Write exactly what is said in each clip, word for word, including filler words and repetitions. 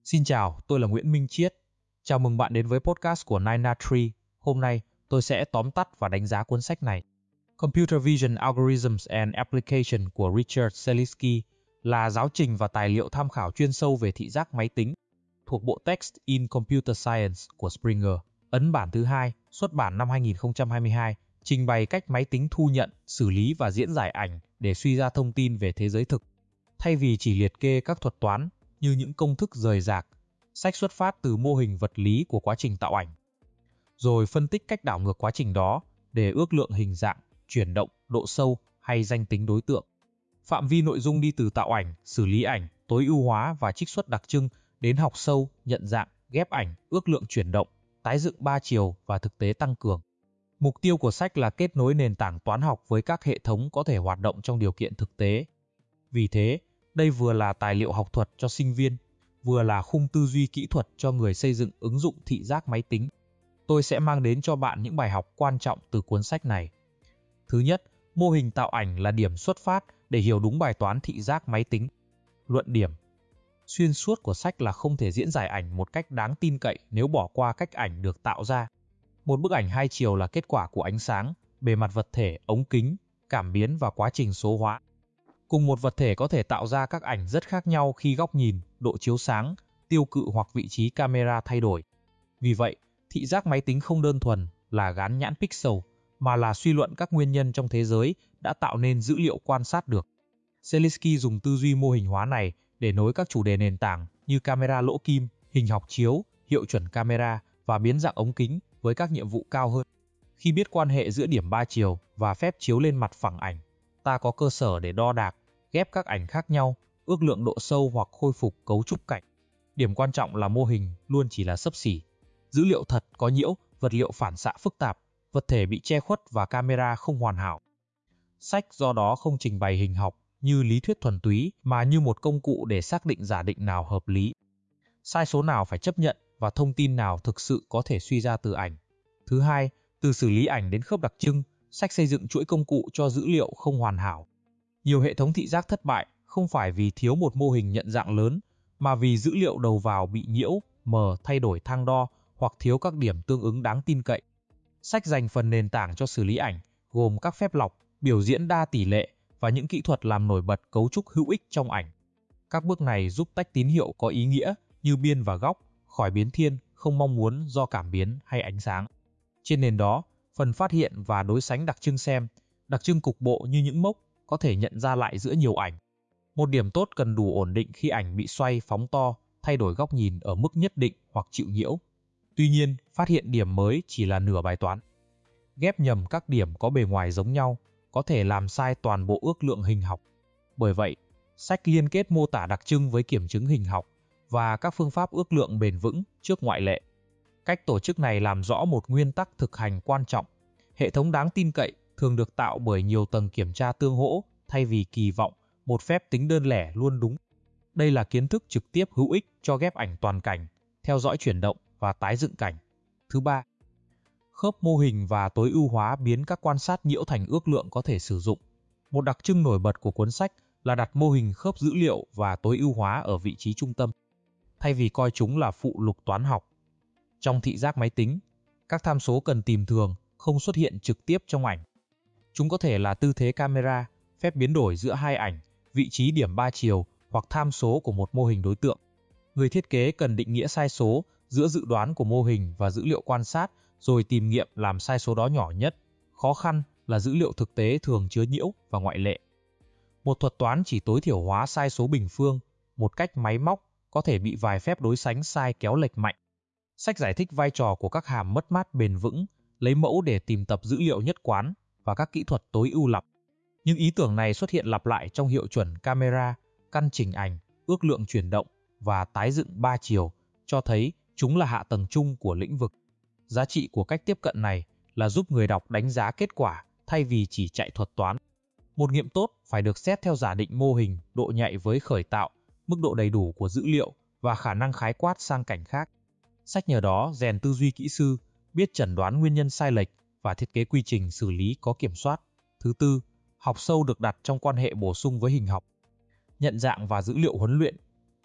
Xin chào, tôi là Nguyễn Minh Chiết. Chào mừng bạn đến với podcast của nine na Tree. Hôm nay, tôi sẽ tóm tắt và đánh giá cuốn sách này. Computer Vision Algorithms and Application của Richard Selitsky là giáo trình và tài liệu tham khảo chuyên sâu về thị giác máy tính, thuộc bộ Text in Computer Science của Springer, ấn bản thứ hai, xuất bản năm hai nghìn không trăm hai mươi hai, trình bày cách máy tính thu nhận, xử lý và diễn giải ảnh để suy ra thông tin về thế giới thực. Thay vì chỉ liệt kê các thuật toán như những công thức rời rạc, sách xuất phát từ mô hình vật lý của quá trình tạo ảnh, rồi phân tích cách đảo ngược quá trình đó để ước lượng hình dạng, chuyển động, độ sâu hay danh tính đối tượng. Phạm vi nội dung đi từ tạo ảnh, xử lý ảnh, tối ưu hóa và trích xuất đặc trưng đến học sâu, nhận dạng, ghép ảnh, ước lượng chuyển động, tái dựng ba chiều và thực tế tăng cường. Mục tiêu của sách là kết nối nền tảng toán học với các hệ thống có thể hoạt động trong điều kiện thực tế. Vì thế, đây vừa là tài liệu học thuật cho sinh viên, vừa là khung tư duy kỹ thuật cho người xây dựng ứng dụng thị giác máy tính. Tôi sẽ mang đến cho bạn những bài học quan trọng từ cuốn sách này. Thứ nhất, mô hình tạo ảnh là điểm xuất phát để hiểu đúng bài toán thị giác máy tính. Luận điểm xuyên suốt của sách là không thể diễn giải ảnh một cách đáng tin cậy nếu bỏ qua cách ảnh được tạo ra. Một bức ảnh hai chiều là kết quả của ánh sáng, bề mặt vật thể, ống kính, cảm biến và quá trình số hóa. Cùng một vật thể có thể tạo ra các ảnh rất khác nhau khi góc nhìn, độ chiếu sáng, tiêu cự hoặc vị trí camera thay đổi. Vì vậy, thị giác máy tính không đơn thuần là gán nhãn pixel, mà là suy luận các nguyên nhân trong thế giới đã tạo nên dữ liệu quan sát được. Selitsky dùng tư duy mô hình hóa này để nối các chủ đề nền tảng như camera lỗ kim, hình học chiếu, hiệu chuẩn camera và biến dạng ống kính với các nhiệm vụ cao hơn. Khi biết quan hệ giữa điểm ba chiều và phép chiếu lên mặt phẳng ảnh, ta có cơ sở để đo đạc, ghép các ảnh khác nhau, ước lượng độ sâu hoặc khôi phục cấu trúc cảnh. Điểm quan trọng là mô hình luôn chỉ là xấp xỉ. Dữ liệu thật có nhiễu, vật liệu phản xạ phức tạp, vật thể bị che khuất và camera không hoàn hảo. Sách do đó không trình bày hình học như lý thuyết thuần túy mà như một công cụ để xác định giả định nào hợp lý, sai số nào phải chấp nhận và thông tin nào thực sự có thể suy ra từ ảnh. Thứ hai, từ xử lý ảnh đến khớp đặc trưng, sách xây dựng chuỗi công cụ cho dữ liệu không hoàn hảo. Nhiều hệ thống thị giác thất bại không phải vì thiếu một mô hình nhận dạng lớn, mà vì dữ liệu đầu vào bị nhiễu, mờ, thay đổi thang đo hoặc thiếu các điểm tương ứng đáng tin cậy. Sách dành phần nền tảng cho xử lý ảnh, gồm các phép lọc, biểu diễn đa tỷ lệ và những kỹ thuật làm nổi bật cấu trúc hữu ích trong ảnh. Các bước này giúp tách tín hiệu có ý nghĩa như biên và góc khỏi biến thiên không mong muốn do cảm biến hay ánh sáng. Trên nền đó, phần phát hiện và đối sánh đặc trưng xem, đặc trưng cục bộ như những mốc có thể nhận ra lại giữa nhiều ảnh. Một điểm tốt cần đủ ổn định khi ảnh bị xoay phóng to, thay đổi góc nhìn ở mức nhất định hoặc chịu nhiễu. Tuy nhiên, phát hiện điểm mới chỉ là nửa bài toán. Ghép nhầm các điểm có bề ngoài giống nhau có thể làm sai toàn bộ ước lượng hình học. Bởi vậy, sách liên kết mô tả đặc trưng với kiểm chứng hình học và các phương pháp ước lượng bền vững trước ngoại lệ. Cách tổ chức này làm rõ một nguyên tắc thực hành quan trọng. Hệ thống đáng tin cậy thường được tạo bởi nhiều tầng kiểm tra tương hỗ thay vì kỳ vọng một phép tính đơn lẻ luôn đúng. Đây là kiến thức trực tiếp hữu ích cho ghép ảnh toàn cảnh, theo dõi chuyển động và tái dựng cảnh. Thứ ba, khớp mô hình và tối ưu hóa biến các quan sát nhiễu thành ước lượng có thể sử dụng. Một đặc trưng nổi bật của cuốn sách là đặt mô hình khớp dữ liệu và tối ưu hóa ở vị trí trung tâm, thay vì coi chúng là phụ lục toán học. Trong thị giác máy tính, các tham số cần tìm thường không xuất hiện trực tiếp trong ảnh. Chúng có thể là tư thế camera, phép biến đổi giữa hai ảnh, vị trí điểm ba chiều hoặc tham số của một mô hình đối tượng. Người thiết kế cần định nghĩa sai số giữa dự đoán của mô hình và dữ liệu quan sát, rồi tìm nghiệm làm sai số đó nhỏ nhất. Khó khăn là dữ liệu thực tế thường chứa nhiễu và ngoại lệ. Một thuật toán chỉ tối thiểu hóa sai số bình phương một cách máy móc có thể bị vài phép đối sánh sai kéo lệch mạnh. Sách giải thích vai trò của các hàm mất mát bền vững, lấy mẫu để tìm tập dữ liệu nhất quán và các kỹ thuật tối ưu lặp. Những ý tưởng này xuất hiện lặp lại trong hiệu chuẩn camera, căn chỉnh ảnh, ước lượng chuyển động và tái dựng ba chiều, cho thấy chúng là hạ tầng chung của lĩnh vực. Giá trị của cách tiếp cận này là giúp người đọc đánh giá kết quả thay vì chỉ chạy thuật toán. Một nghiệm tốt phải được xét theo giả định mô hình, độ nhạy với khởi tạo, mức độ đầy đủ của dữ liệu và khả năng khái quát sang cảnh khác. Sách nhờ đó rèn tư duy kỹ sư, biết chẩn đoán nguyên nhân sai lệch và thiết kế quy trình xử lý có kiểm soát. Thứ tư, học sâu được đặt trong quan hệ bổ sung với hình học. Nhận dạng và dữ liệu huấn luyện.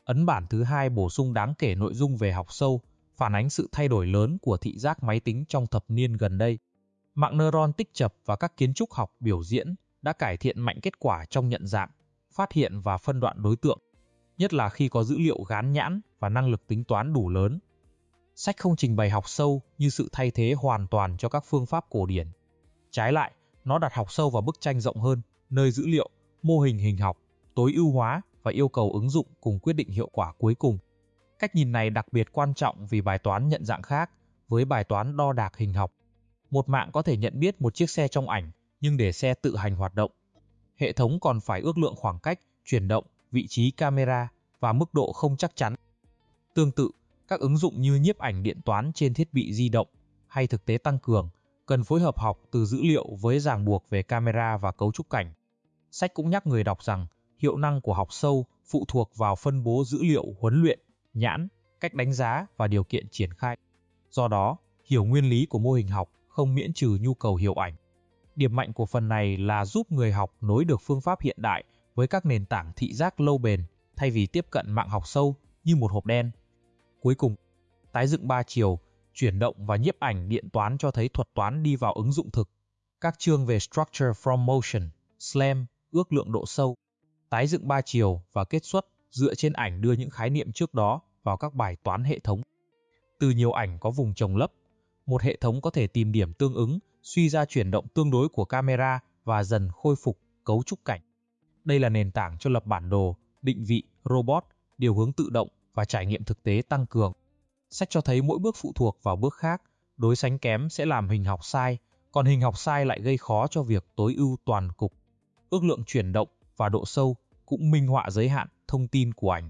Ấn bản thứ hai bổ sung đáng kể nội dung về học sâu, phản ánh sự thay đổi lớn của thị giác máy tính trong thập niên gần đây. Mạng neuron tích chập và các kiến trúc học biểu diễn đã cải thiện mạnh kết quả trong nhận dạng, phát hiện và phân đoạn đối tượng, nhất là khi có dữ liệu gán nhãn và năng lực tính toán đủ lớn. Sách không trình bày học sâu như sự thay thế hoàn toàn cho các phương pháp cổ điển. Trái lại, nó đặt học sâu vào bức tranh rộng hơn, nơi dữ liệu, mô hình hình học, tối ưu hóa và yêu cầu ứng dụng cùng quyết định hiệu quả cuối cùng. Cách nhìn này đặc biệt quan trọng vì bài toán nhận dạng khác với bài toán đo đạc hình học. Một mạng có thể nhận biết một chiếc xe trong ảnh, nhưng để xe tự hành hoạt động, hệ thống còn phải ước lượng khoảng cách, chuyển động, vị trí camera và mức độ không chắc chắn. Tương tự, các ứng dụng như nhiếp ảnh điện toán trên thiết bị di động hay thực tế tăng cường cần phối hợp học từ dữ liệu với ràng buộc về camera và cấu trúc cảnh. Sách cũng nhắc người đọc rằng hiệu năng của học sâu phụ thuộc vào phân bố dữ liệu huấn luyện, nhãn, cách đánh giá và điều kiện triển khai. Do đó, hiểu nguyên lý của mô hình học không miễn trừ nhu cầu hiểu ảnh. Điểm mạnh của phần này là giúp người học nối được phương pháp hiện đại với các nền tảng thị giác lâu bền thay vì tiếp cận mạng học sâu như một hộp đen. Cuối cùng, tái dựng ba chiều, chuyển động và nhiếp ảnh điện toán cho thấy thuật toán đi vào ứng dụng thực. Các chương về Structure from Motion, S L A M, ước lượng độ sâu, tái dựng ba chiều và kết xuất dựa trên ảnh đưa những khái niệm trước đó vào các bài toán hệ thống. Từ nhiều ảnh có vùng chồng lấp, một hệ thống có thể tìm điểm tương ứng, suy ra chuyển động tương đối của camera và dần khôi phục cấu trúc cảnh. Đây là nền tảng cho lập bản đồ, định vị, robot, điều hướng tự động và trải nghiệm thực tế tăng cường. Sách cho thấy mỗi bước phụ thuộc vào bước khác, đối sánh kém sẽ làm hình học sai, còn hình học sai lại gây khó cho việc tối ưu toàn cục. Ước lượng chuyển động và độ sâu cũng minh họa giới hạn thông tin của ảnh.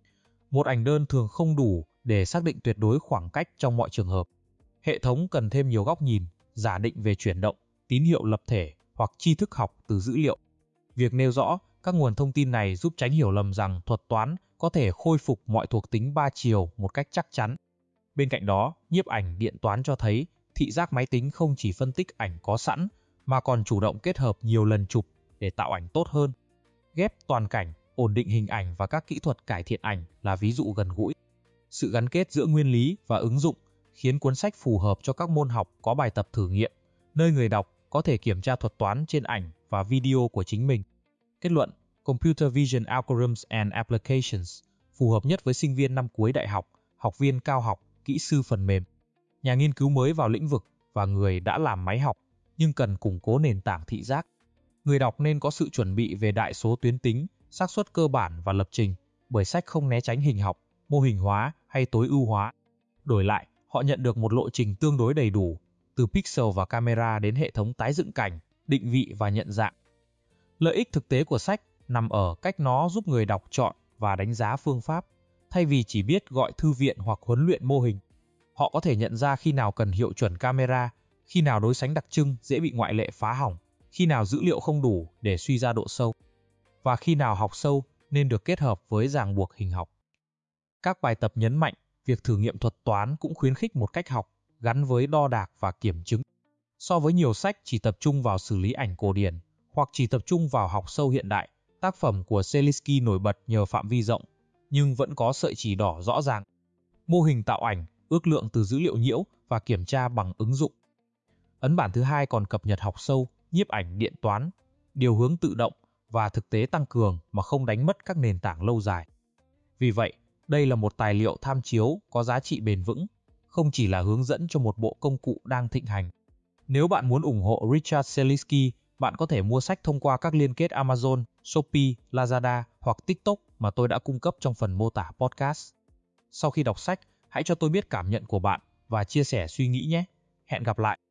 Một ảnh đơn thường không đủ để xác định tuyệt đối khoảng cách trong mọi trường hợp. Hệ thống cần thêm nhiều góc nhìn, giả định về chuyển động, tín hiệu lập thể hoặc tri thức học từ dữ liệu. Việc nêu rõ các nguồn thông tin này giúp tránh hiểu lầm rằng thuật toán có thể khôi phục mọi thuộc tính ba chiều một cách chắc chắn. Bên cạnh đó, nhiếp ảnh điện toán cho thấy thị giác máy tính không chỉ phân tích ảnh có sẵn mà còn chủ động kết hợp nhiều lần chụp để tạo ảnh tốt hơn. Ghép toàn cảnh, ổn định hình ảnh và các kỹ thuật cải thiện ảnh là ví dụ gần gũi. Sự gắn kết giữa nguyên lý và ứng dụng khiến cuốn sách phù hợp cho các môn học có bài tập thử nghiệm, nơi người đọc có thể kiểm tra thuật toán trên ảnh và video của chính mình. Kết luận, Computer Vision Algorithms and Applications phù hợp nhất với sinh viên năm cuối đại học, học viên cao học, kỹ sư phần mềm, nhà nghiên cứu mới vào lĩnh vực và người đã làm máy học nhưng cần củng cố nền tảng thị giác. Người đọc nên có sự chuẩn bị về đại số tuyến tính, xác suất cơ bản và lập trình, bởi sách không né tránh hình học, mô hình hóa hay tối ưu hóa. Đổi lại, họ nhận được một lộ trình tương đối đầy đủ, từ pixel và camera đến hệ thống tái dựng cảnh, định vị và nhận dạng. Lợi ích thực tế của sách nằm ở cách nó giúp người đọc chọn và đánh giá phương pháp, thay vì chỉ biết gọi thư viện hoặc huấn luyện mô hình. Họ có thể nhận ra khi nào cần hiệu chuẩn camera, khi nào đối sánh đặc trưng dễ bị ngoại lệ phá hỏng, khi nào dữ liệu không đủ để suy ra độ sâu, và khi nào học sâu nên được kết hợp với ràng buộc hình học. Các bài tập nhấn mạnh việc thử nghiệm thuật toán cũng khuyến khích một cách học gắn với đo đạc và kiểm chứng. So với nhiều sách chỉ tập trung vào xử lý ảnh cổ điển hoặc chỉ tập trung vào học sâu hiện đại, tác phẩm của Selinsky nổi bật nhờ phạm vi rộng, nhưng vẫn có sợi chỉ đỏ rõ ràng. Mô hình tạo ảnh, ước lượng từ dữ liệu nhiễu và kiểm tra bằng ứng dụng. Ấn bản thứ hai còn cập nhật học sâu, nhiếp ảnh điện toán, điều hướng tự động và thực tế tăng cường mà không đánh mất các nền tảng lâu dài. Vì vậy, đây là một tài liệu tham chiếu có giá trị bền vững, không chỉ là hướng dẫn cho một bộ công cụ đang thịnh hành. Nếu bạn muốn ủng hộ Richard Selinsky, bạn có thể mua sách thông qua các liên kết Amazon, Shopee, Lazada hoặc TikTok mà tôi đã cung cấp trong phần mô tả podcast. Sau khi đọc sách, hãy cho tôi biết cảm nhận của bạn và chia sẻ suy nghĩ nhé. Hẹn gặp lại!